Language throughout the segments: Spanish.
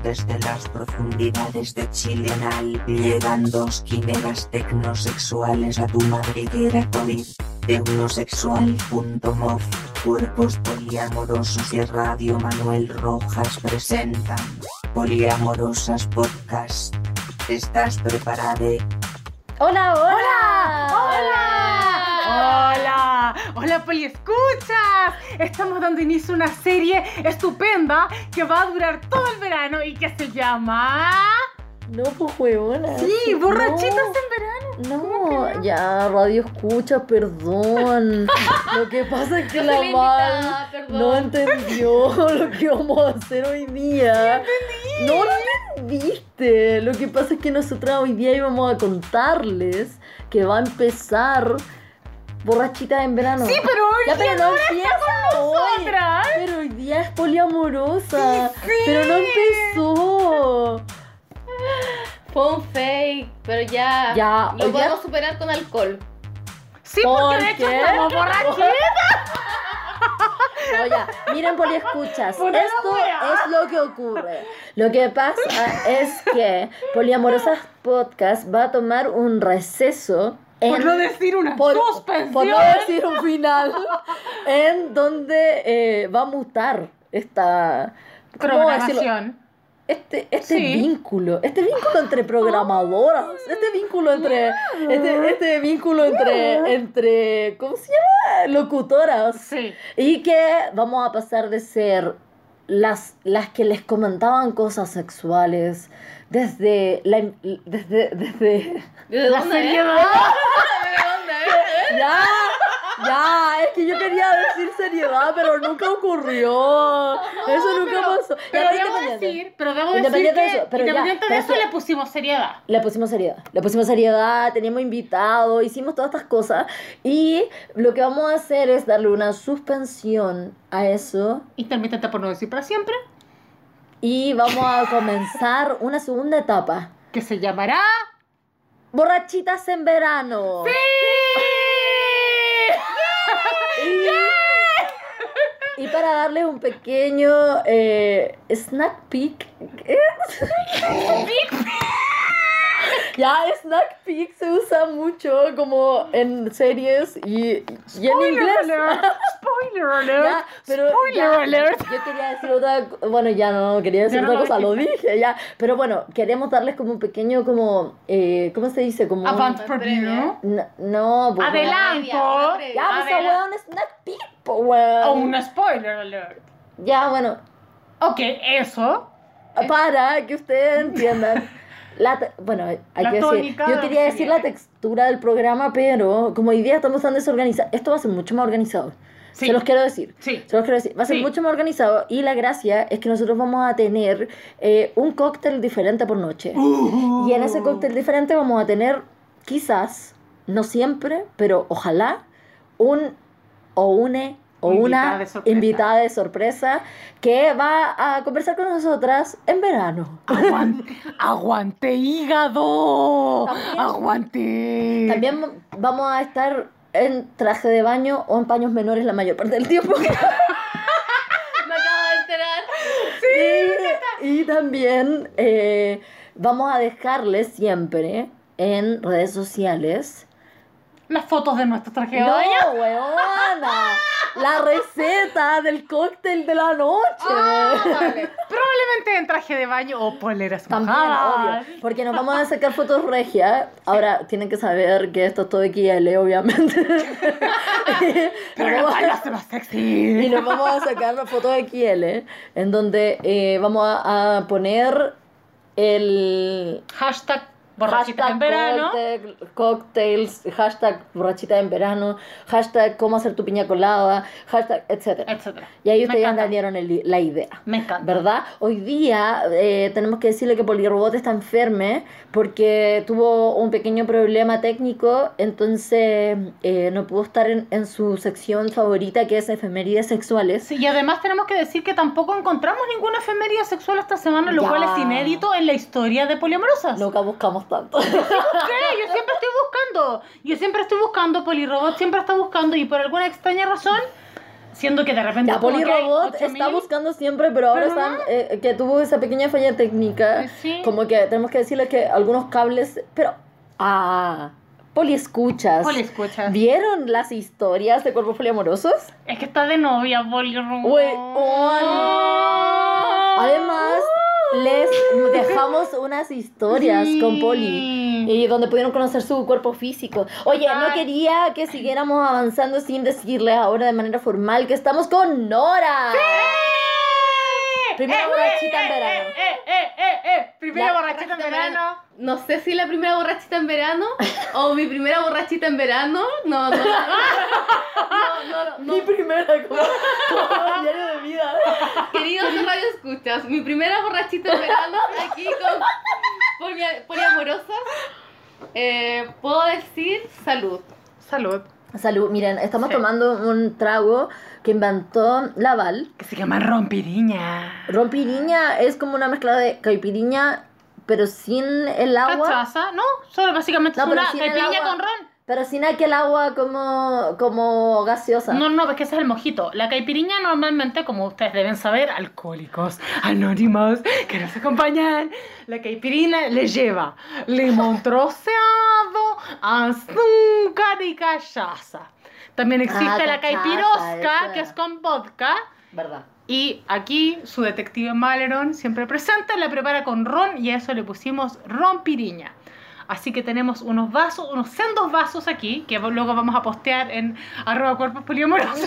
desde las profundidades de Chilenal. Llegan dos quimeras tecnosexuales a tu madriguera COVID. Tecnosexual.mov. Cuerpos poliamorosos y Radio Manuel Rojas presentan Poliamorosas Podcast. ¿Estás preparada? ¡Hola, hola! ¡Hola! ¡Hola! ¡Hola, Poliescuchas! Estamos dando inicio a una serie estupenda que va a durar todo el verano y que se llama... No, pues huevona. Sí, borrachitas en verano. No, ya, radio escucha, perdón. Lo que pasa es que la Val no entendió lo que vamos a hacer hoy día. No lo entendiste. Lo que pasa es que nosotras hoy día íbamos a contarles que va a empezar Borrachitas en verano. Sí, pero hoy ya, pero no está empieza con hoy. nosotras. Pero hoy día es poliamorosa. Sí. Pero no empezó. Fue un fake, pero ya lo oye, podemos superar con alcohol. Sí, porque de hecho estamos borrachitas. Oye, miren, poliescuchas, Ponelo, esto wea. es lo que ocurre. Lo que pasa es que Poliamorosas Podcast va a tomar un receso Por no decir una suspensión. por no decir un final, en donde va a mutar esta Programación. Este Sí. vínculo entre programadoras, este vínculo entre ¿cómo se llama? Locutoras. Sí. Y que vamos a pasar de ser las que les comentaban cosas sexuales desde ¿De La dónde seriedad. ¿De dónde Ya, es que yo quería decir seriedad, pero nunca ocurrió. Eso nunca pasó. Pero Ya, debo independiente. decir que Independiente de eso, pero ya, independiente de pero eso es que- le pusimos seriedad. Le pusimos seriedad, teníamos invitados, hicimos todas estas cosas. Y lo que vamos a hacer es darle una suspensión a eso. Intermitente por no decir para siempre. Y vamos a comenzar una segunda etapa. Que se llamará... Borrachitas en verano. Y para darles un pequeño snack peek. Ya, snack peek se usa mucho como en series y en inglés. Spoiler alert. Ya, pero Spoiler ya, alert. yo quería decir otra, bueno, ya no quería decir Ya no otra lo cosa, lo dijiste. dije ya, pero bueno, queremos darles como un pequeño como ¿cómo se dice? Como Avant un- preview. no, pues, Adelanto. Una previa. ya, pues esa Adela- weá, un snack peek, po, weón. O una spoiler alert. Ya, bueno, Ok, eso. para que ustedes entiendan. Bueno, hay La que decir, tónica yo de quería lo que decir viene. la textura del programa, pero como hoy día estamos tan desorganizados, esto va a ser mucho más organizado. Sí. Se los quiero decir. Sí. Se los quiero decir. Va a ser Sí. mucho más organizado y la gracia es que nosotros vamos a tener un cóctel diferente por noche. Y en ese cóctel diferente vamos a tener, quizás, no siempre, pero ojalá, una Invitada de sorpresa. invitada de sorpresa que va a conversar con nosotras en verano. Aguante hígado. También- Aguante. También vamos a estar en traje de baño o en paños menores la mayor parte del tiempo. Me acabo de enterar. Y también vamos a dejarles siempre en redes sociales. Las fotos de nuestro traje de No, baño. weona. La receta del cóctel de la noche. Probablemente en traje de baño o poleras También, mojadas. obvio. Porque nos vamos a sacar fotos regias. Ahora tienen que saber que esto es todo XL, obviamente. Pero Nos la vamos a- baila se más Y sexy. nos vamos a sacar una foto de XL en donde vamos a poner el Hashtag borrachitas en verano. cocktails, hashtag borrachita en verano, hashtag cómo hacer tu piña colada, hashtag etcétera. Etcétera. Y ahí Me ustedes ya encanta. entendieron la idea. Me encanta. ¿Verdad? Hoy día tenemos que decirle que Polirobot está enferme porque tuvo un pequeño problema técnico, entonces no pudo estar en su sección favorita que es efemérides sexuales. Sí, y además tenemos que decir que tampoco encontramos ninguna efeméride sexual esta semana, lo Ya. cual es inédito en la historia de Poliamorosas. Nunca buscamos tanto. ¿Qué? Yo siempre estoy buscando, Polirobot siempre está buscando y por alguna extraña razón siendo que de repente... La como que hay Polirobot 8.000. está buscando siempre, pero ahora ¿Pero no? están, que tuvo esa pequeña falla técnica. Sí. Como que tenemos que decirle que algunos cables... Pero... Poliescuchas. Poliescuchas. ¿Vieron las historias de cuerpos poliamorosos? Es que está de novia, Polirobot. Además, les dejamos unas historias Sí. con Poli. Y donde pudieron conocer su cuerpo físico. Oye, no Ay. quería que siguiéramos avanzando sin decirles ahora de manera formal que estamos con Nora. Primera borrachita en verano. Primera La borrachita en verano. No sé si la primera borrachita en verano o mi primera borrachita en verano. No. Mi primera como diario de vida. Queridos radio escuchas, mi primera borrachita en verano aquí con poliamorosas. Puedo decir salud. Salud. Salud, miren, estamos Sí. tomando un trago que inventó Laval. Que se llama rompiriña. Rompiriña es como una mezcla de caipiriña, pero sin el agua. ¿Cachaza? No, solo básicamente No, es pero una sin el caipirinha agua. con ron. Pero sin aquel agua como gaseosa. No, es que ese es el mojito. La caipirinha normalmente, como ustedes deben saber, alcohólicos anónimos que nos acompañan, la caipirinha le lleva limón troceado, azúcar y cachaza. También existe la cachaza, caipirosca, esa. que es con vodka. ¿Verdad? Y aquí su detective Maleron, siempre presente, la prepara con ron y a eso le pusimos rompiriña. Así que tenemos unos sendos vasos aquí, que luego vamos a postear en @cuerpos poliamorosos.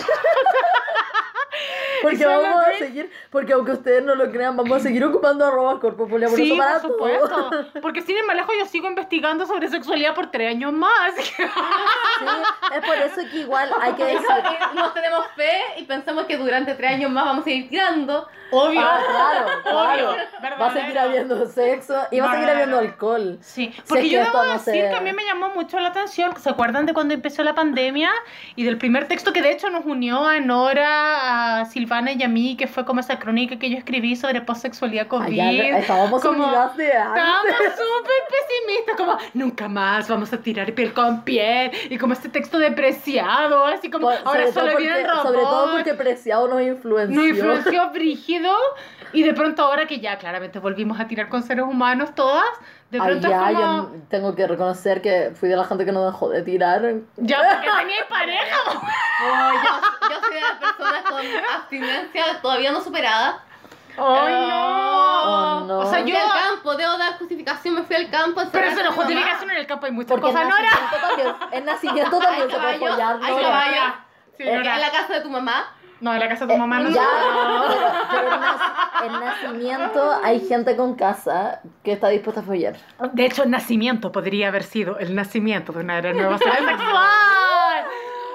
Porque Son vamos a los seguir, porque aunque ustedes no lo crean, vamos a seguir ocupando @cuerpo poliamoroso Sí, para por todo. supuesto. Porque sin ir más lejos, yo sigo investigando sobre sexualidad por 3 años más. Sí, es por eso que igual hay que decir. Nos tenemos fe y pensamos que durante 3 años más vamos a ir tirando. Obvio. Claro. Verdadero. Va a seguir habiendo sexo y va a seguir habiendo alcohol. Sí, Si porque es que yo esto debo no decir se- que a mí me llamó mucho la atención. ¿Se acuerdan de cuando empezó la pandemia? Y del primer texto que de hecho nos unió a Nora, a Silvana y a mí, que fue como esa crónica que yo escribí sobre posexualidad COVID. Allá estábamos Como- unidas de antes. Estábamos súper pesimistas, como nunca más vamos a tirar piel con piel. Y como este texto depreciado, así como ahora solo vienen robots. Sobre todo porque Preciado nos influenció. Nos influenció brígido y de pronto ahora que ya claramente volvimos a tirar con seres humanos todas, de Ay, pronto ya, es como... yo tengo que reconocer que fui de la gente que no dejó de tirar. Ya, porque teníais pareja. Oh, yo soy de las personas con abstinencia todavía no superada. ¡Ay, no! Oh, no. O sea, Fui yo... al campo, debo dar justificación, me fui al campo. Pero eso no fue justificación, en el campo hay muchas Porque cosas, Nora. en nacimiento también se puede caballo, follar, hay Nora. caballo. Sí, En Nora. la casa de tu mamá. No, en la casa de tu mamá no. Ya, pero en nacimiento hay gente con casa que está dispuesta a follar. De hecho, el nacimiento podría haber sido el nacimiento de una era nueva sexual.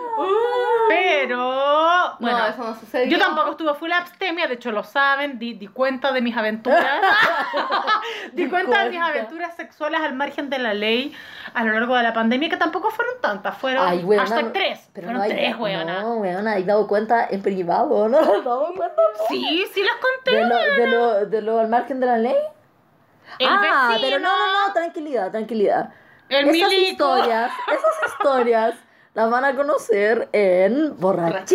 Pero... Bueno, No, eso no sucedió. yo tampoco estuve full abstemia, de hecho lo saben, di cuenta de mis aventuras. di cuenta de mis aventuras sexuales al margen de la ley a lo largo de la pandemia, que tampoco fueron tantas, fueron Ay, weona, hashtag 3. Pero Fueron no hay, 3, weona. No, weona, hay dado cuenta en privado, ¿no? ¿Has dado cuenta? Sí, sí las conté. De lo al margen de la ley. El Pero vecino, no, tranquilidad. el milico. Esas historias las van a conocer en Borrachitas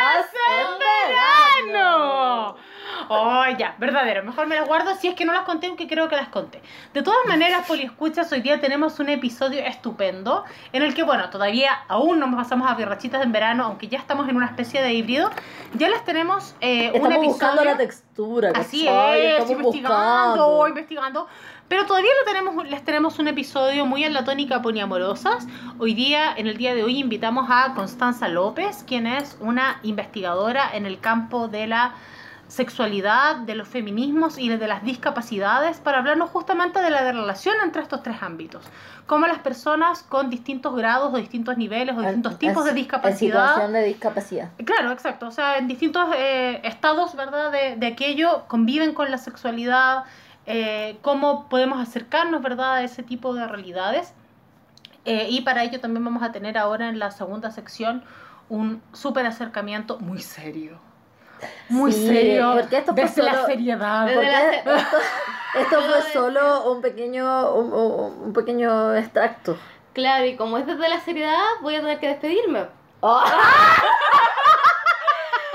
en verano. Oh, ya, verdadero. Mejor me las guardo si es que no las conté, aunque creo que las conté. De todas maneras, Poliescuchas, hoy día tenemos un episodio estupendo en el que, bueno, todavía aún no nos pasamos a borrachitas en verano, aunque ya estamos en una especie de híbrido. Ya les tenemos un Estamos episodio. buscando la textura. Así ¿cachai? es, Estamos investigando. buscando. Pero todavía les tenemos un episodio muy en la tónica poliamorosas. Hoy día, en el día de hoy, invitamos a Constanza López, quien es una investigadora en el campo de la sexualidad, de los feminismos y de las discapacidades, para hablarnos justamente de la relación entre estos tres ámbitos. Cómo las personas con distintos grados o distintos niveles o distintos tipos de En discapacidad... situación de discapacidad. Claro, exacto. O sea, en distintos estados, ¿verdad? De aquello conviven con la sexualidad, cómo podemos acercarnos, ¿verdad? A ese tipo de realidades. Y para ello también vamos a tener ahora en la segunda sección un súper acercamiento muy serio. Muy Sí, serio. porque esto fue desde la solo- seriedad. Porque esto fue Pero- solo un pequeño extracto. Claro, y como es desde la seriedad, voy a tener que despedirme.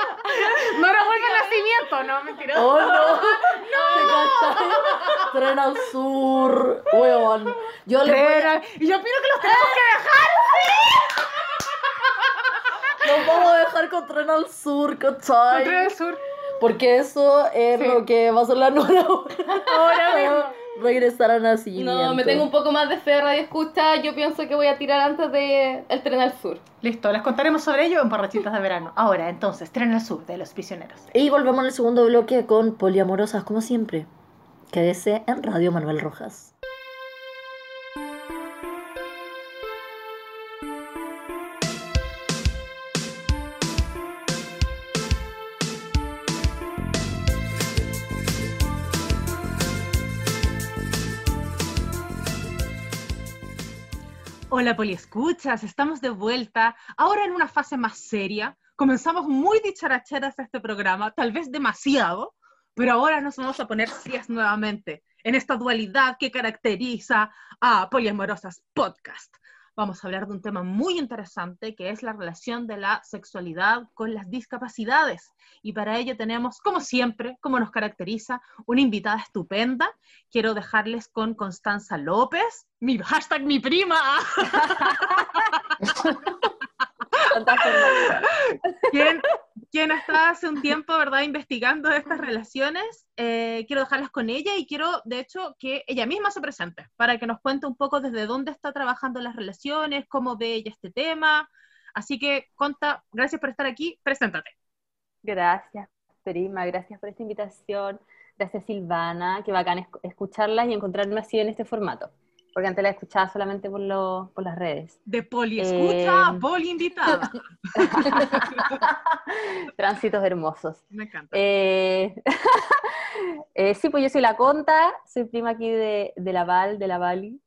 esto, ¿no? Mentiroso. ¡Oh, no! ¿Te cachai? Tren al sur, weón. Yo le voy a... Y yo opino que los tenemos que dejar. Nos vamos a dejar con Tren al sur, ¿cachai? Tren al sur. Porque eso es Sí. lo que va a ser la nueva Ahora mismo. regresar a nacimiento. No, me tengo un poco más de fe, Radio Escucha. Yo pienso que voy a tirar antes de El Tren al Sur. Listo, les contaremos sobre ello en Borrachitas de Verano. Ahora, entonces, Tren al Sur de Los Prisioneros. Y volvemos al segundo bloque con Poliamorosas, como siempre. Quédese en Radio Manuel Rojas. Hola Poliescuchas, estamos de vuelta, ahora en una fase más seria. Comenzamos muy dicharacheras este programa, tal vez demasiado, pero ahora nos vamos a poner serias nuevamente, en esta dualidad que caracteriza a Poliamorosas Podcast. Vamos a hablar de un tema muy interesante, que es la relación de la sexualidad con las discapacidades. Y para ello tenemos, como siempre, como nos caracteriza, una invitada estupenda. Quiero dejarles con Constanza López, mi prima, quien está hace un tiempo, ¿verdad?, investigando estas relaciones. Quiero dejarlas con ella y quiero, de hecho, que ella misma se presente para que nos cuente un poco desde dónde está trabajando las relaciones, cómo ve ella este tema. Así que, Conta, gracias por estar aquí. Preséntate. Gracias, prima, gracias por esta invitación. Gracias, Silvana, qué bacán escucharlas y encontrarme así en este formato, porque antes la escuchaba solamente por las redes. De Poli escucha a Poli invitada. Tránsitos hermosos. Me encanta. Sí, pues yo soy la Conta, soy prima aquí de la Vali.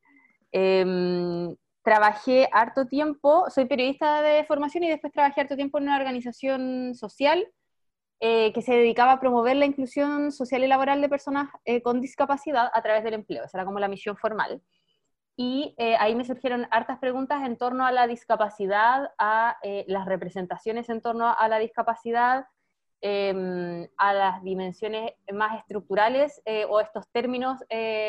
Trabajé harto tiempo, soy periodista de formación y después trabajé harto tiempo en una organización social que se dedicaba a promover la inclusión social y laboral de personas con discapacidad a través del empleo. Esa era como la misión formal. Y ahí me surgieron hartas preguntas en torno a la discapacidad, a las representaciones en torno a la discapacidad, a las dimensiones más estructurales o estos términos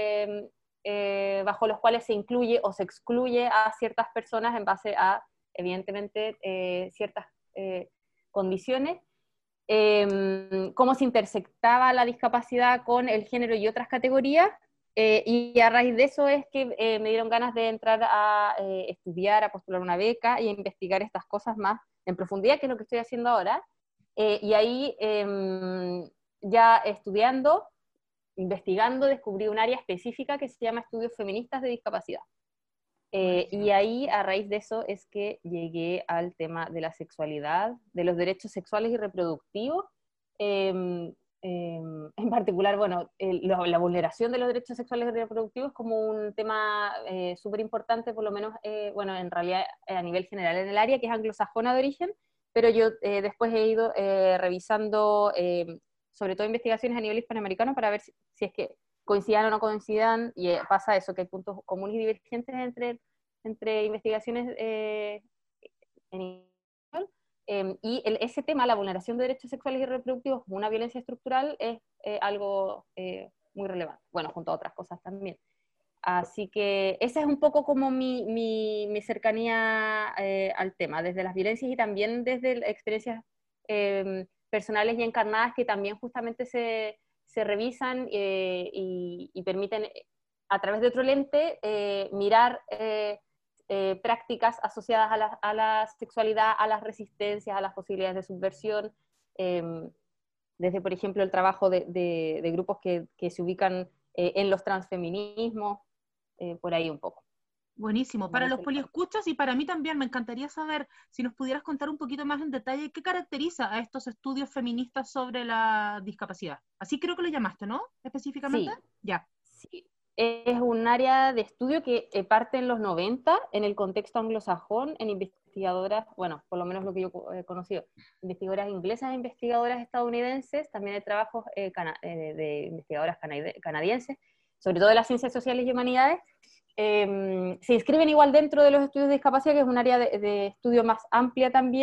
bajo los cuales se incluye o se excluye a ciertas personas en base a, evidentemente, ciertas condiciones. Cómo se intersectaba la discapacidad con el género y otras categorías. Y a raíz de eso es que me dieron ganas de entrar a estudiar, a postular una beca y a investigar estas cosas más en profundidad, que es lo que estoy haciendo ahora. Y ahí, ya estudiando, investigando, descubrí un área específica que se llama Estudios Feministas de Discapacidad. Y ahí, a raíz de eso, es que llegué al tema de la sexualidad, de los derechos sexuales y reproductivos. En particular, bueno, la vulneración de los derechos sexuales y reproductivos como un tema súper importante, por lo menos, bueno, en realidad a nivel general en el área, que es anglosajona de origen, pero yo después he ido revisando, sobre todo investigaciones a nivel hispanoamericano, para ver si es que coincidan o no coincidan, y pasa eso, que hay puntos comunes y divergentes entre investigaciones en y ese tema, la vulneración de derechos sexuales y reproductivos como una violencia estructural, es algo muy relevante, bueno, junto a otras cosas también. Así que esa es un poco como mi cercanía al tema, desde las violencias y también desde experiencias personales y encarnadas que también justamente se revisan y permiten, a través de otro lente, mirar prácticas asociadas a la sexualidad, a las resistencias, a las posibilidades de subversión, desde, por ejemplo, el trabajo de grupos que se ubican en los transfeminismos, por ahí un poco. Buenísimo. Para los poliescuchas y para mí también me encantaría saber si nos pudieras contar un poquito más en detalle qué caracteriza a estos estudios feministas sobre la discapacidad. Así creo que lo llamaste, ¿no? Específicamente. Sí. Ya. Sí. Es un área de estudio que parte en los 90 en el contexto anglosajón, en investigadoras, bueno, por lo menos lo que yo he conocido, investigadoras inglesas e investigadoras estadounidenses, también hay trabajos de investigadoras canadienses, sobre todo de las ciencias sociales y humanidades. Se inscriben igual dentro de los estudios de discapacidad, que es un área de estudio más amplia también,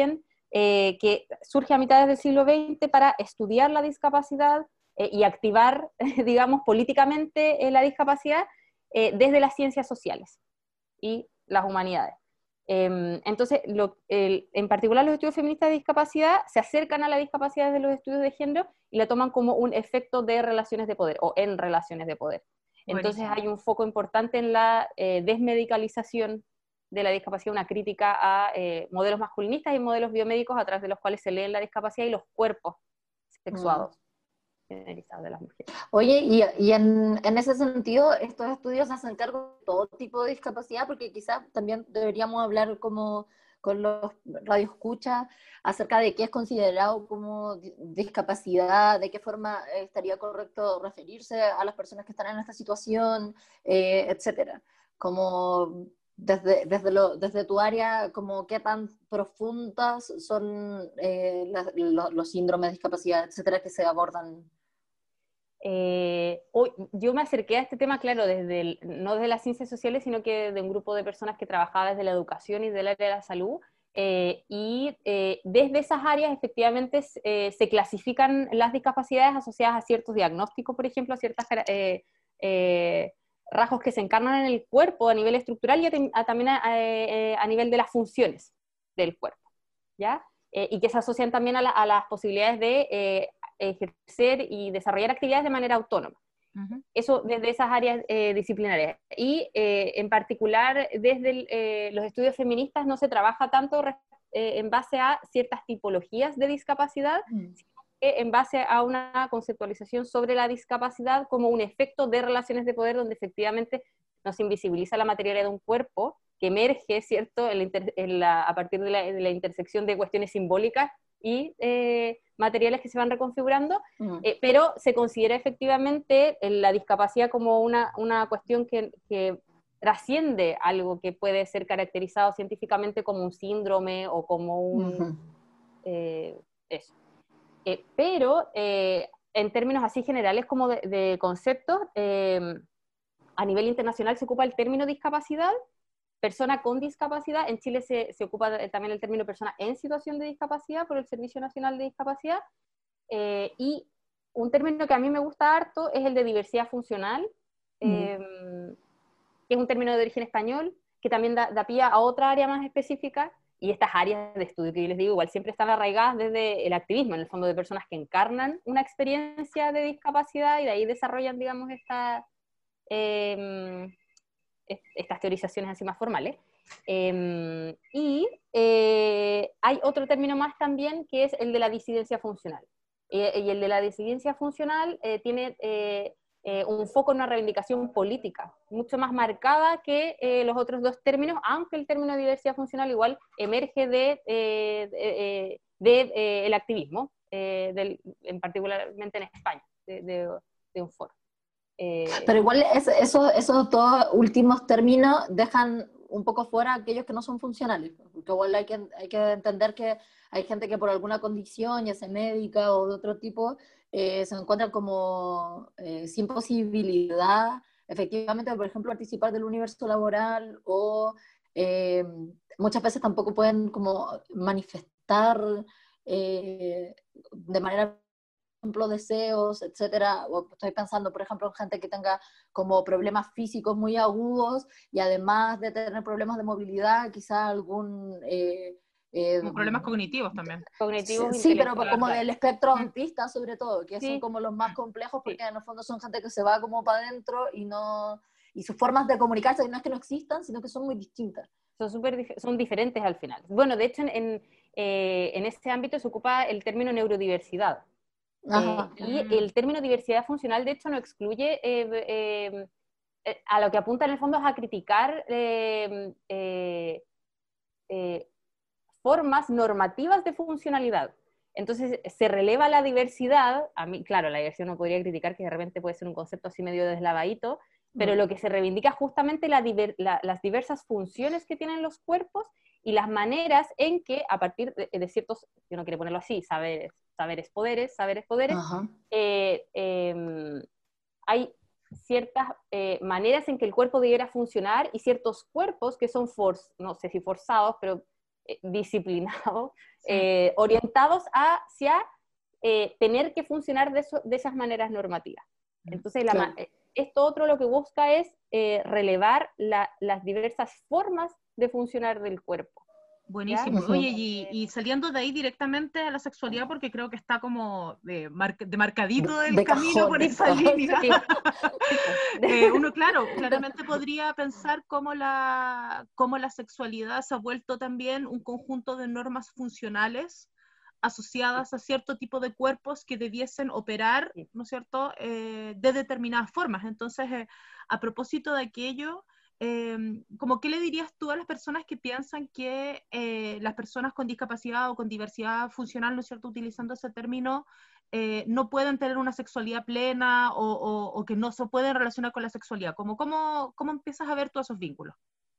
que surge a mitades del siglo XX para estudiar la discapacidad y activar, digamos, políticamente la discapacidad desde las ciencias sociales y las humanidades. Entonces, en particular los estudios feministas de discapacidad se acercan a la discapacidad desde los estudios de género y la toman como un efecto de relaciones de poder o en relaciones de poder. Entonces hay un foco importante en la desmedicalización de la discapacidad, una crítica a modelos masculinistas y modelos biomédicos a través de los cuales se leen la discapacidad y los cuerpos sexuados generalizados de las mujeres. Oye, y en ese sentido, estos estudios hacen cargo de todo tipo de discapacidad, porque quizás también deberíamos hablar como con los radioescuchas acerca de qué es considerado como discapacidad, de qué forma estaría correcto referirse a las personas que están en esta situación, etcétera. Como desde tu área, como qué tan profundas son los síndromes de discapacidad, etcétera, que se abordan. Yo me acerqué a este tema, claro, no desde las ciencias sociales, sino que de un grupo de personas que trabajaba desde la educación y del área de la salud, desde esas áreas efectivamente se clasifican las discapacidades asociadas a ciertos diagnósticos, por ejemplo, a ciertas rasgos que se encarnan en el cuerpo a nivel estructural y también a nivel de las funciones del cuerpo, ¿ya? Y que se asocian también a las posibilidades de ejercer y desarrollar actividades de manera autónoma. Eso desde esas áreas disciplinarias. Y en particular desde los estudios feministas no se trabaja tanto en base a ciertas tipologías de discapacidad, sino que en base a una conceptualización sobre la discapacidad como un efecto de relaciones de poder donde efectivamente nos invisibiliza la materialidad de un cuerpo que emerge, ¿cierto?, a partir de la intersección de cuestiones simbólicas y materiales que se van reconfigurando, pero se considera efectivamente la discapacidad como una cuestión que trasciende algo que puede ser caracterizado científicamente como un síndrome o como un... eso. Pero en términos así generales como de conceptos, a nivel internacional se ocupa el término discapacidad, persona con discapacidad. En Chile se ocupa también el término persona en situación de discapacidad por el Servicio Nacional de Discapacidad, y un término que a mí me gusta harto es el de diversidad funcional, que es un término de origen español, que también da pie a otra área más específica, y estas áreas de estudio que yo les digo igual siempre están arraigadas desde el activismo, en el fondo de personas que encarnan una experiencia de discapacidad y de ahí desarrollan, digamos, estas teorizaciones así más formales. Y hay otro término más también que es el de la disidencia funcional. Y el de la disidencia funcional tiene un foco en una reivindicación política, mucho más marcada que los otros dos términos, aunque el término de diversidad funcional igual emerge del activismo, en particularmente en España, de un foro. Pero igual esos dos últimos términos dejan un poco fuera aquellos que no son funcionales, porque igual hay que entender que hay gente que por alguna condición, ya sea médica o de otro tipo, se encuentran como sin posibilidad, efectivamente, por ejemplo, participar del universo laboral o muchas veces tampoco pueden como manifestar de manera ejemplo, deseos, etcétera. O estoy pensando, por ejemplo, en gente que tenga como problemas físicos muy agudos y además de tener problemas de movilidad, quizá algún... como problemas cognitivos también. Cognitivos, sí, pero como del espectro autista sobre todo, que sí, son como los más complejos porque en el fondo son gente que se va como para adentro y sus formas de comunicarse no es que no existan, sino que son muy distintas. Son diferentes al final. Bueno, de hecho en este ámbito se ocupa el término neurodiversidad. Y el término diversidad funcional, de hecho, no excluye a lo que apunta en el fondo es a criticar formas normativas de funcionalidad. Entonces se releva la diversidad. A mí, claro, la diversidad no podría criticar que de repente puede ser un concepto así medio deslavadito, pero lo que se reivindica justamente las diversas funciones que tienen los cuerpos y las maneras en que a partir de ciertos, si uno quiere ponerlo así, saberes poderes, hay ciertas maneras en que el cuerpo debiera funcionar y ciertos cuerpos que son, no sé si forzados, pero disciplinados, orientados hacia tener que funcionar de esas maneras normativas. Entonces, esto otro lo que busca es relevar las diversas formas de funcionar del cuerpo. Buenísimo. Oye, y saliendo de ahí directamente a la sexualidad, porque creo que está como de marcadito el camino por esa línea. Uno, claramente podría pensar cómo la sexualidad se ha vuelto también un conjunto de normas funcionales asociadas a cierto tipo de cuerpos que debiesen operar, ¿no es cierto?, de determinadas formas. Entonces, a propósito de aquello, como ¿qué le dirías tú a las personas que piensan que las personas con discapacidad o con diversidad funcional, ¿no es cierto?, utilizando ese término, no pueden tener una sexualidad plena o que no se pueden relacionar con la sexualidad? ¿Cómo empiezas a ver todos esos vínculos?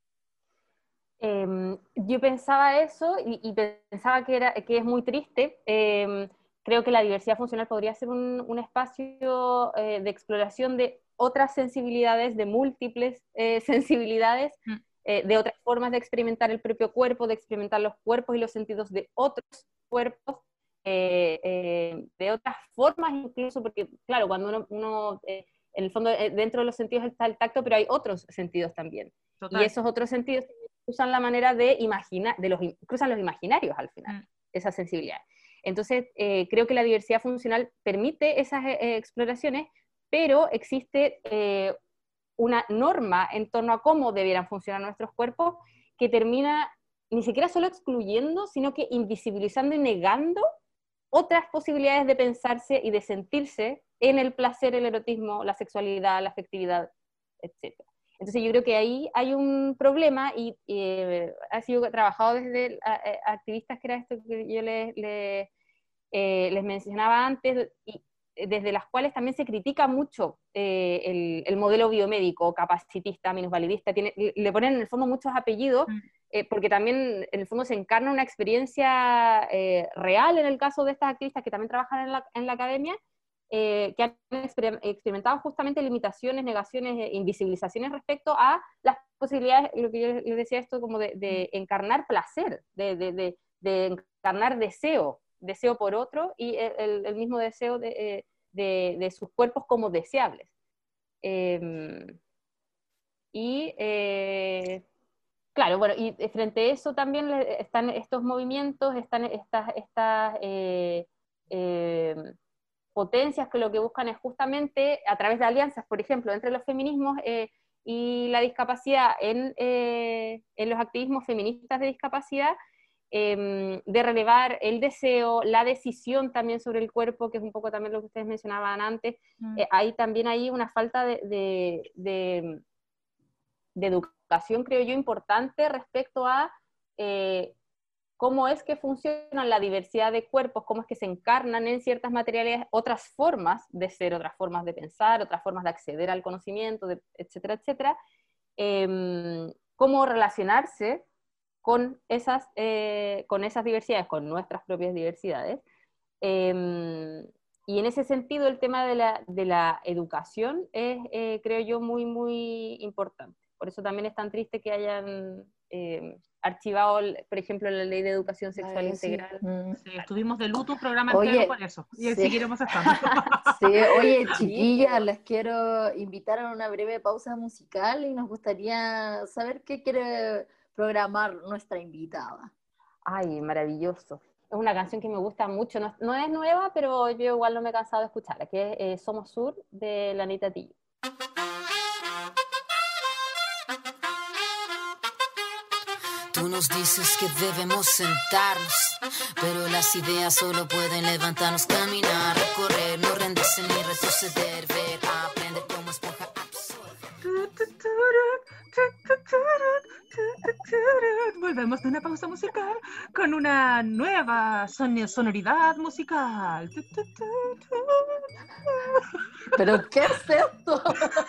Yo pensaba eso y pensaba que es muy triste. Creo que la diversidad funcional podría ser un espacio de exploración de otras sensibilidades, de múltiples sensibilidades, de otras formas de experimentar el propio cuerpo, de experimentar los cuerpos y los sentidos de otros cuerpos, de otras formas incluso, porque claro, cuando uno en el fondo dentro de los sentidos está el tacto, pero hay otros sentidos también. Total. Y esos otros sentidos usan la manera de imaginar, cruzan los imaginarios al final, esa sensibilidad. Entonces, creo que la diversidad funcional permite esas exploraciones, pero existe una norma en torno a cómo debieran funcionar nuestros cuerpos que termina ni siquiera solo excluyendo, sino que invisibilizando y negando otras posibilidades de pensarse y de sentirse en el placer, el erotismo, la sexualidad, la afectividad, etc. Entonces yo creo que ahí hay un problema y ha sido trabajado desde activistas, que era esto que yo les mencionaba antes, y desde las cuales también se critica mucho el modelo biomédico, capacitista, minusvalidista, le ponen en el fondo muchos apellidos, porque también en el fondo se encarna una experiencia real en el caso de estas activistas que también trabajan en la academia, que han experimentado justamente limitaciones, negaciones, invisibilizaciones respecto a las posibilidades, lo que yo les decía esto, como de encarnar placer, de encarnar deseo por otro y el mismo deseo de sus cuerpos como deseables. Claro, bueno, y frente a eso también están estos movimientos, están estas potencias que lo que buscan es justamente, a través de alianzas, por ejemplo, entre los feminismos y la discapacidad en los activismos feministas de discapacidad, de relevar el deseo, la decisión también sobre el cuerpo, que es un poco también lo que ustedes mencionaban antes. Hay también ahí una falta de educación, creo yo, importante respecto a cómo es que funciona la diversidad de cuerpos, cómo es que se encarnan en ciertas materialidades, otras formas de ser, otras formas de pensar, otras formas de acceder al conocimiento, etcétera, etcétera. Cómo relacionarse con esas diversidades, con nuestras propias diversidades. Y en ese sentido el tema de la educación es, creo yo, muy, muy importante. Por eso también es tan triste que hayan archivado, por ejemplo, la Ley de Educación Sexual Integral. Sí, estuvimos de luto un programa entero por eso, y seguiremos estando. Sí, oye, chiquillas, les quiero invitar a una breve pausa musical y nos gustaría saber qué quiere programar nuestra invitada. Ay, maravilloso. Es una canción que me gusta mucho, no es nueva, pero yo igual no me he cansado de escucharla, que es Somos Sur, de la Anita Tijoux. Tú nos dices que debemos sentarnos, pero las ideas solo pueden levantarnos, caminar, recorrer, no rendirse ni retroceder, ver, aprender como esponja absorber. Volvemos de una pausa musical con una nueva sonoridad musical. ¿Pero qué es esto?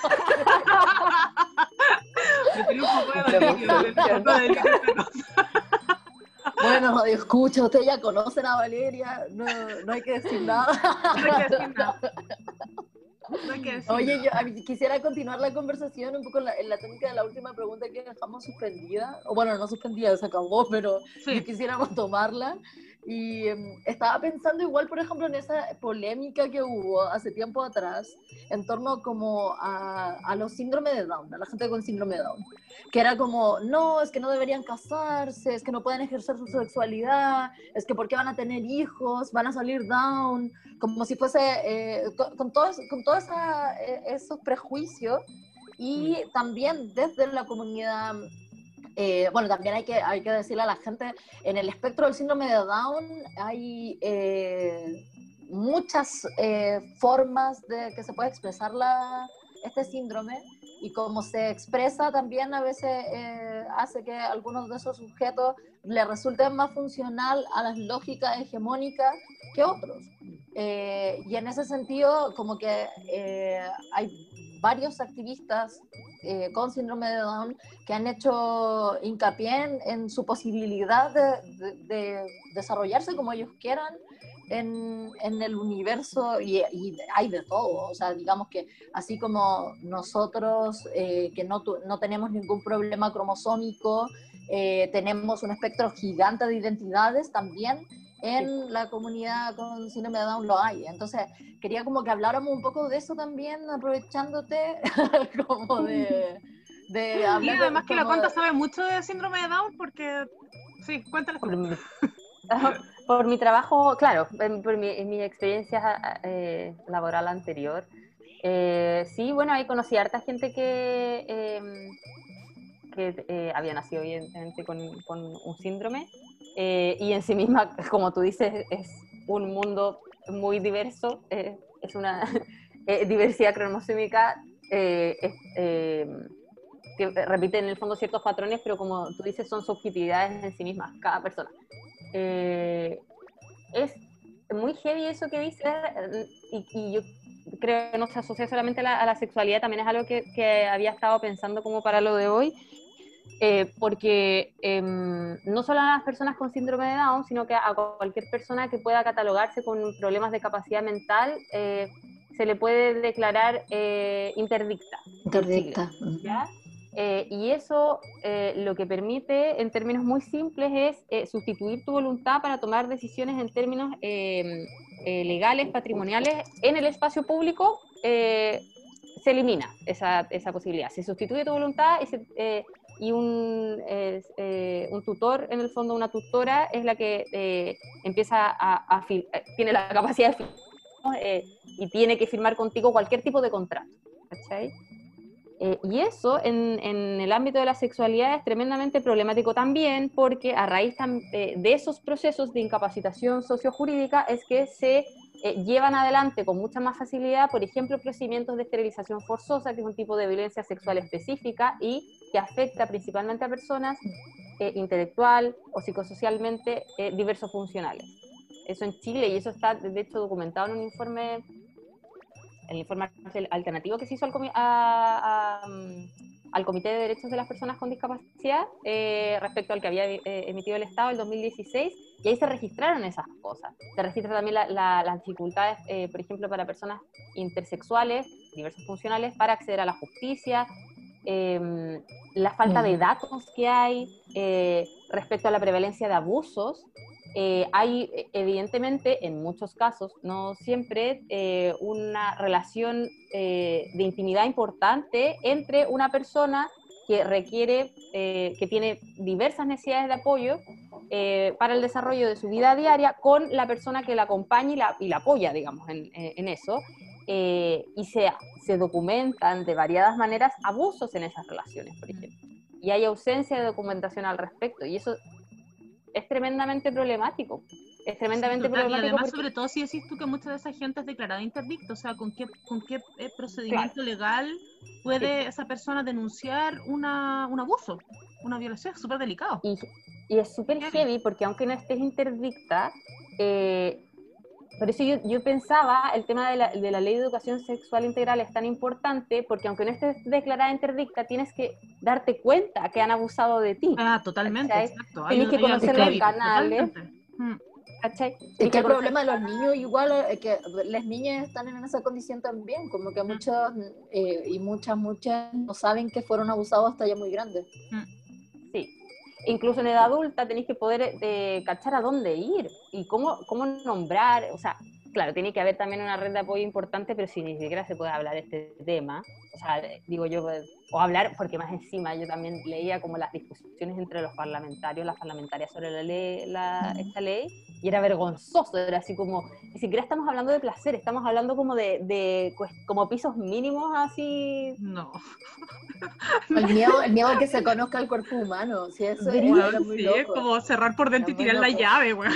Me tiene un poco de delirio. Bueno, escucha, ustedes ya conocen a Valeria, no hay que decir nada. No hay que decir nada. No hay que que decir. Oye, yo quisiera continuar la conversación un poco en la tónica de la última pregunta que dejamos suspendida, o bueno, no suspendida, se acabó, pero Sí. yo quisiera retomarla. Y estaba pensando igual, por ejemplo, en esa polémica que hubo hace tiempo atrás en torno como a los síndromes de Down, a la gente con síndrome de Down, que era como, no, es que no deberían casarse, es que no pueden ejercer su sexualidad, es que ¿por qué van a tener hijos? Van a salir Down, como si fuese, con todos esos prejuicios. Y también desde la comunidad, bueno, también hay que decirle a la gente, en el espectro del síndrome de Down hay muchas formas de que se puede expresar este síndrome, y como se expresa también a veces hace que algunos de esos sujetos le resulten más funcional a las lógicas hegemónicas que otros. Y en ese sentido, como que hay varios activistas con síndrome de Down que han hecho hincapié en su posibilidad de desarrollarse como ellos quieran en el universo, y hay de todo. O sea, digamos que así como nosotros que no tenemos ningún problema cromosómico, tenemos un espectro gigante de identidades, también en la comunidad con síndrome de Down lo hay. Entonces quería como que habláramos un poco de eso también, aprovechándote como de hablar. Y además que la Conta sabe mucho de síndrome de Down, porque sí, cuéntale tú. Por mi trabajo, claro, en mi experiencia laboral anterior, sí, bueno, ahí conocí a harta gente que había nacido evidentemente con un síndrome, y en sí misma, como tú dices, es un mundo muy diverso, es una diversidad cromosómica que repite en el fondo ciertos patrones, pero como tú dices, son subjetividades en sí mismas, cada persona. Es muy heavy eso que dices, y yo creo que no se asocia solamente a la sexualidad, también es algo que había estado pensando como para lo de hoy, porque no solo a las personas con síndrome de Down, sino que a cualquier persona que pueda catalogarse con problemas de capacidad mental, se le puede declarar interdicta. Interdicta. ¿Ya? Y eso lo que permite, en términos muy simples, es sustituir tu voluntad para tomar decisiones en términos legales, patrimoniales, en el espacio público. Se elimina esa posibilidad. Se sustituye tu voluntad y un tutor, en el fondo una tutora, es la que empieza tiene la capacidad de firmar, y tiene que firmar contigo cualquier tipo de contrato. ¿Cachai? Y eso en el ámbito de la sexualidad es tremendamente problemático también, porque a raíz de esos procesos de incapacitación sociojurídica es que se llevan adelante con mucha más facilidad, por ejemplo, procedimientos de esterilización forzosa, que es un tipo de violencia sexual específica y que afecta principalmente a personas intelectual o psicosocialmente diversos funcionales. Eso en Chile, y eso está de hecho documentado en un informe, el informe alternativo que se hizo al Comité de Derechos de las Personas con Discapacidad, respecto al que había emitido el Estado en 2016, y ahí se registraron esas cosas. Se registra también las dificultades, por ejemplo, para personas intersexuales, diversos funcionales, para acceder a la justicia, la falta de datos que hay respecto a la prevalencia de abusos. Hay evidentemente en muchos casos, no siempre, una relación de intimidad importante entre una persona que requiere, que tiene diversas necesidades de apoyo para el desarrollo de su vida diaria, con la persona que la acompaña y la apoya, digamos, en eso, y se documentan de variadas maneras abusos en esas relaciones, por ejemplo, y hay ausencia de documentación al respecto, y eso es tremendamente problemático. Es tremendamente problemático. Y además, porque, sobre todo, si decís tú que mucha de esa gente es declarada interdicta, o sea, ¿con qué procedimiento legal puede esa persona denunciar un abuso, una violación? Es súper delicado. Y es súper heavy, porque aunque no estés interdicta, por eso yo pensaba, el tema de la ley de educación sexual integral es tan importante, porque aunque no estés declarada interdicta, tienes que darte cuenta que han abusado de ti. Totalmente, ¿cachai? exacto. Tienes que conocer los canales. ¿cachai? Es que el problema de los niños igual es que las niñas están en esa condición también, como que muchos y muchas no saben que fueron abusados hasta ya muy grandes. Sí. Incluso en edad adulta tenéis que poder cachar a dónde ir y cómo nombrar, o sea, claro, tiene que haber también una red de apoyo importante, pero si ni siquiera se puede hablar de este tema, o sea, digo yo, o hablar, porque más encima yo también leía como las discusiones entre los parlamentarios, las parlamentarias sobre esta ley, y era vergonzoso, era así como, ni siquiera estamos hablando de placer, estamos hablando como de como pisos mínimos así. No. El miedo a que se conozca el cuerpo humano, si eso era muy loco. Es como cerrar por dentro y tirar la llave, weón.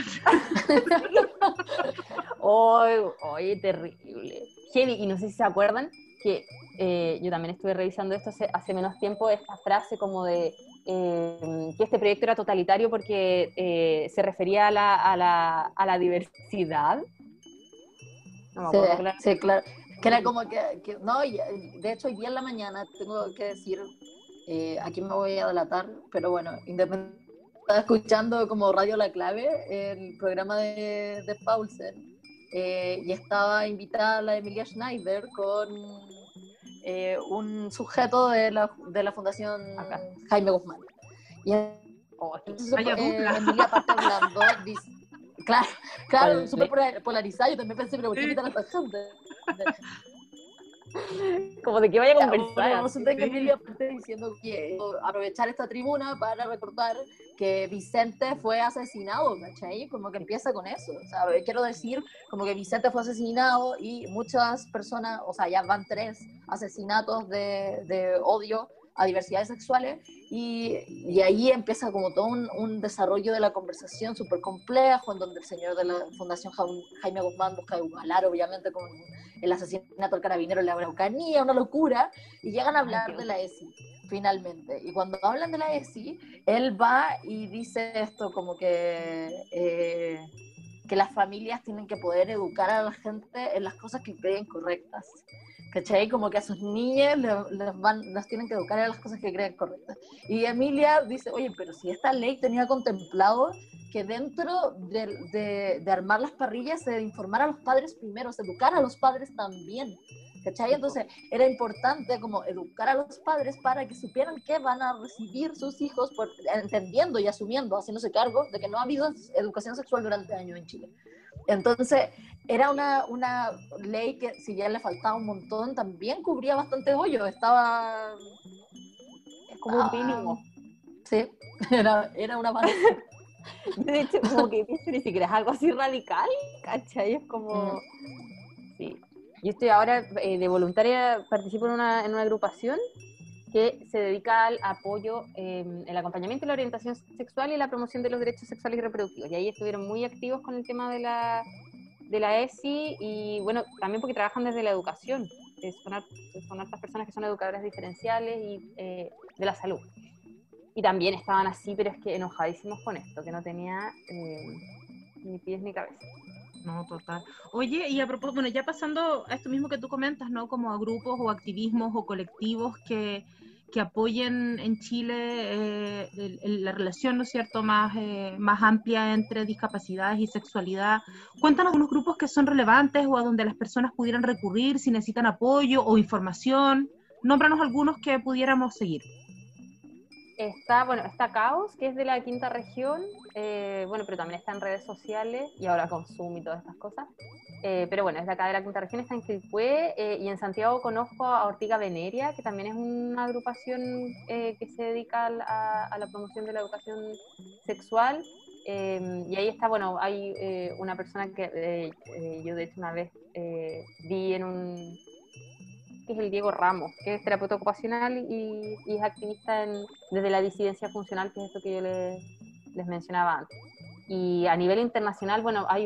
Oye, terrible. Heavy, y no sé si se acuerdan que yo también estuve revisando esto hace menos tiempo, esta frase como de que este proyecto era totalitario porque se refería a la diversidad. No me acuerdo, claro. Sí, claro. Que era como que no, de hecho hoy día en la mañana tengo que decir, aquí me voy a delatar, pero bueno, independientemente, estaba escuchando como Radio La Clave, el programa de Paulsen, y estaba invitada la Emilia Schneider con un sujeto de la Fundación Jaime Guzmán. Y entonces, Emilia parte hablando, dice, claro, súper polarizada, yo también pensé, pero ¿por qué invitan a esta gente? Como de que vaya a conversar. Resulta que Emilia parte diciendo que aprovechar esta tribuna para recordar que Vicente fue asesinado, ¿cachai? Como que empieza con eso, o sea, quiero decir, como que Vicente fue asesinado y muchas personas, o sea, ya van 3 asesinatos de odio a diversidades sexuales, y ahí empieza como todo un desarrollo de la conversación súper complejo, en donde el señor de la Fundación Jaime Guzmán busca igualar, obviamente, con el asesinato del carabinero en la Araucanía, una locura, y llegan a hablar de la ESI, finalmente. Y cuando hablan de la ESI, él va y dice esto como que las familias tienen que poder educar a la gente en las cosas que creen correctas. ¿Cachai? Como que a sus niñas las tienen que educar en las cosas que creen correctas. Y Emilia dice, oye, pero si esta ley tenía contemplado que dentro de armar las parrillas se informara a los padres primero, se educara a los padres también. ¿Cachai? Entonces era importante como educar a los padres para que supieran qué van a recibir sus hijos, entendiendo y asumiendo, haciéndose cargo de que no ha habido educación sexual durante años en Chile. Entonces era una ley que, si ya le faltaba un montón, también cubría bastante hoyo, estaba como un mínimo. Sí, era una mano. De hecho, como que ni siquiera es algo así radical, ¿cachai? Es como... Sí. Yo estoy ahora de voluntaria, participo en una agrupación que se dedica al apoyo, el acompañamiento y la orientación sexual y la promoción de los derechos sexuales y reproductivos. Y ahí estuvieron muy activos con el tema de la ESI, y bueno, también porque trabajan desde la educación. Son hartas personas que son educadoras diferenciales y de la salud. Y también estaban así, pero es que enojadísimos con esto, que no tenía ni pies ni cabeza. No, total. Oye, y a propósito, bueno, ya pasando a esto mismo que tú comentas, ¿no? Como a grupos o activismos o colectivos que apoyen en Chile la relación, ¿no es cierto?, más amplia entre discapacidades y sexualidad. Cuéntanos unos grupos que son relevantes o a donde las personas pudieran recurrir si necesitan apoyo o información. Nómbranos algunos que pudiéramos seguir. Está Caos, que es de la quinta región, pero también está en redes sociales y ahora con Zoom y todas estas cosas. Pero bueno, es de acá de la quinta región, está en Quilpué, y en Santiago conozco a Ortiga Veneria, que también es una agrupación que se dedica a la promoción de la educación sexual. Y ahí está, hay una persona que yo de hecho una vez vi que es el Diego Ramos, que es terapeuta ocupacional y es activista desde la disidencia funcional, que es esto que yo les mencionaba antes. Y a nivel internacional, hay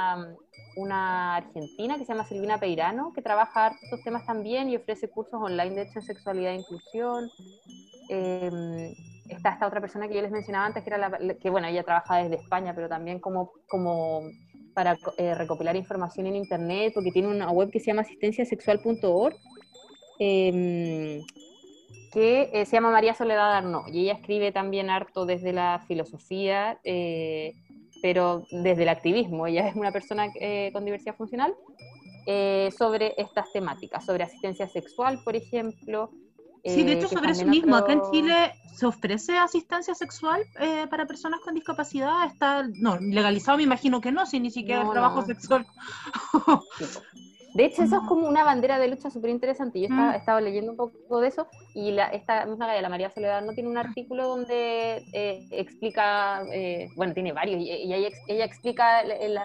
una argentina que se llama Silvina Peirano, que trabaja estos temas también y ofrece cursos online, de hecho, en sexualidad e inclusión. Está esta otra persona que yo les mencionaba antes, que ella trabaja desde España, pero también como para recopilar información en internet, porque tiene una web que se llama asistenciasexual.org, que se llama María Soledad Arnaud, y ella escribe también harto desde la filosofía, pero desde el activismo. Ella es una persona con diversidad funcional, sobre estas temáticas, sobre asistencia sexual, por ejemplo. Sí, de hecho, sobre eso mismo, acá en Chile se ofrece asistencia sexual para personas con discapacidad. Está, no, legalizado me imagino que no, si ni siquiera el trabajo sexual. De hecho, eso es como una bandera de lucha súper interesante. Yo estaba leyendo un poco de eso, y esta misma galla, la María Soledad, no tiene un artículo donde explica, bueno, tiene varios, y ella explica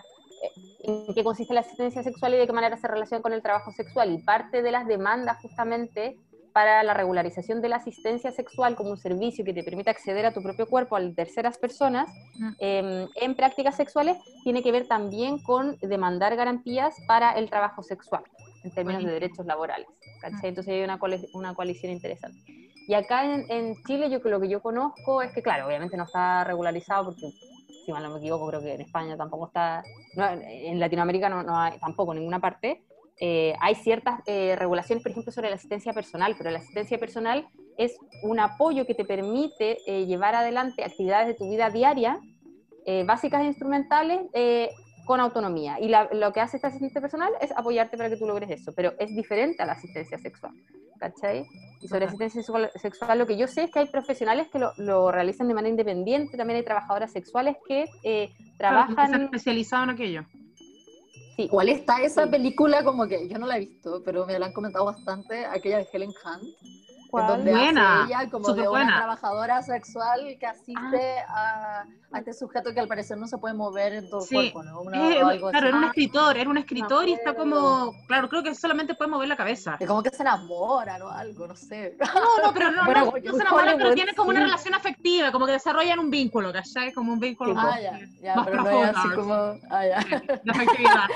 en qué consiste la asistencia sexual y de qué manera se relaciona con el trabajo sexual. Y parte de las demandas justamente para la regularización de la asistencia sexual como un servicio que te permite acceder a tu propio cuerpo a terceras personas en prácticas sexuales, tiene que ver también con demandar garantías para el trabajo sexual en términos de derechos laborales, ¿cachai? Entonces hay una coalición interesante. Y acá en Chile, lo que yo conozco es que, claro, obviamente no está regularizado, porque si mal no me equivoco, creo que en España tampoco está, en Latinoamérica no hay tampoco en ninguna parte. Hay ciertas regulaciones, por ejemplo, sobre la asistencia personal, pero la asistencia personal es un apoyo que te permite llevar adelante actividades de tu vida diaria, básicas e instrumentales, con autonomía. Y lo que hace esta asistencia personal es apoyarte para que tú logres eso, pero es diferente a la asistencia sexual, ¿cachai? Y sobre asistencia sexual lo que yo sé es que hay profesionales que lo realizan de manera independiente, también hay trabajadoras sexuales que trabajan... Claro, que especializado en aquello. Sí. Igual está esa película, como que yo no la he visto, pero me la han comentado bastante, aquella de Helen Hunt, en donde buena, hace ella como de una trabajadora sexual que asiste a este sujeto que al parecer no se puede mover en todo el cuerpo, ¿no? Claro, era un escritor y está como, claro, creo que solamente puede mover la cabeza. Es como que se enamoran o algo, no sé. No, pero no se enamoran, pero tiene como una relación afectiva, como que desarrollan un vínculo, ¿cachai? Como un vínculo más pero profundo, no es así como... de afectividad.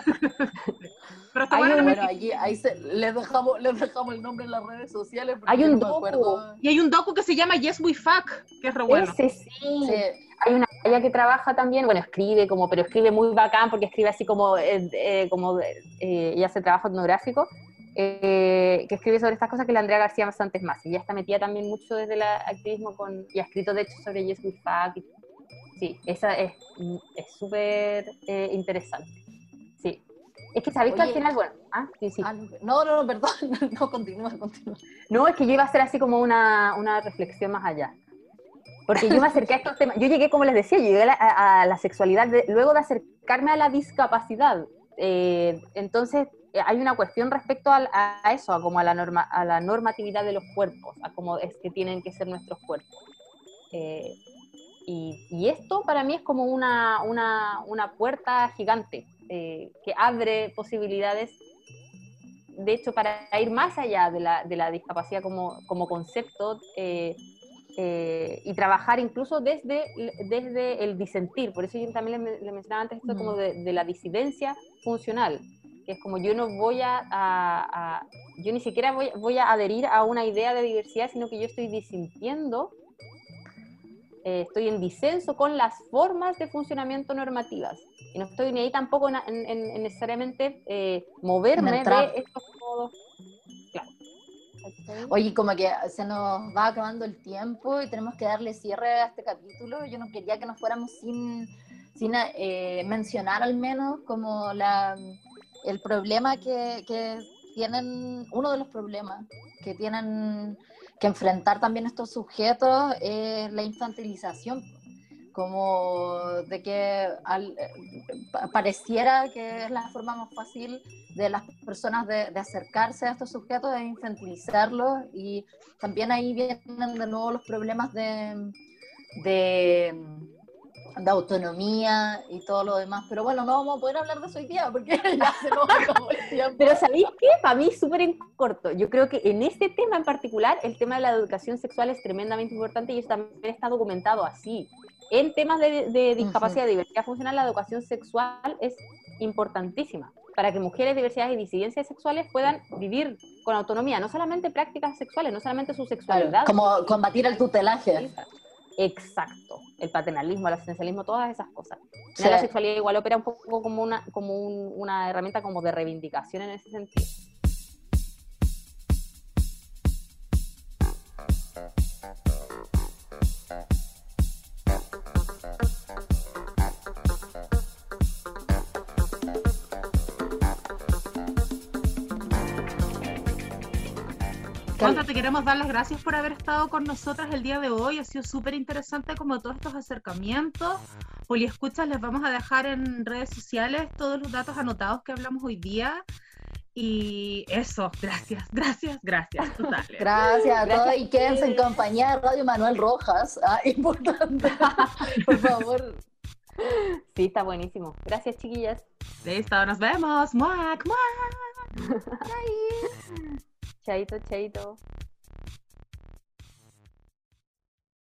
Pero está bueno, ahí les dejamos el nombre en las redes sociales. Hay un docu. Y hay un docu que se llama Yes We Fuck, que es re bueno. Sí. Hay una ella que trabaja también, bueno, pero escribe muy bacán, porque escribe así como ella hace trabajo etnográfico, que escribe sobre estas cosas, que es la Andrea García Santos Más. Y ella está metida también mucho desde el activismo y ha escrito de hecho sobre Yes We Fuck. Sí, esa es súper interesante. Sí. Es que sabéis que al final, bueno... sí. No, perdón, no, continúa. No, es que yo iba a hacer así como una reflexión más allá. Porque yo me acerqué a estos temas, yo llegué, como les decía, llegué a la sexualidad luego de acercarme a la discapacidad. Entonces, hay una cuestión respecto a eso, a la normatividad de los cuerpos, a cómo es que tienen que ser nuestros cuerpos. Y esto para mí es como una puerta gigante, que abre posibilidades, de hecho, para ir más allá de la discapacidad como concepto, y trabajar incluso desde el disentir. Por eso yo también le mencionaba antes esto como de la disidencia funcional, que es como yo no voy yo ni siquiera voy a adherir a una idea de diversidad, sino que yo estoy disintiendo, estoy en disenso con las formas de funcionamiento normativas, y no estoy ni ahí tampoco en necesariamente moverme de estos modos. Claro. Oye, como que se nos va acabando el tiempo y tenemos que darle cierre a este capítulo. Yo no quería que nos fuéramos sin mencionar al menos como el problema que tienen, uno de los problemas que tienen que enfrentar también estos sujetos es la infantilización, como de que pareciera que es la forma más fácil de las personas de acercarse a estos sujetos, de infantilizarlos, y también ahí vienen de nuevo los problemas de autonomía y todo lo demás. Pero bueno, no vamos a poder hablar de eso hoy día porque ya se nos acabó el tiempo. Pero ¿sabéis qué? Para mí súper en corto. Yo creo que en este tema en particular, el tema de la educación sexual es tremendamente importante, y eso también está documentado así. En temas de discapacidad, de diversidad funcional, la educación sexual es importantísima para que mujeres, diversidades y disidencias sexuales puedan vivir con autonomía, no solamente prácticas sexuales, no solamente su sexualidad. Como combatir el tutelaje. Exacto, el paternalismo, el asistencialismo, todas esas cosas. Sí. La sexualidad igual opera un poco como una herramienta como de reivindicación en ese sentido. Conta, te queremos dar las gracias por haber estado con nosotras el día de hoy. Ha sido súper interesante como todos estos acercamientos. Poliescuchas, les vamos a dejar en redes sociales todos los datos anotados que hablamos hoy día. Y eso, gracias, totales. Gracias a todos y quédense en compañía de Radio Manuel Rojas. Importante. Por favor. Sí, está buenísimo. Gracias, chiquillas. Listo, nos vemos. ¡Muac, muac! Chaito, chaito.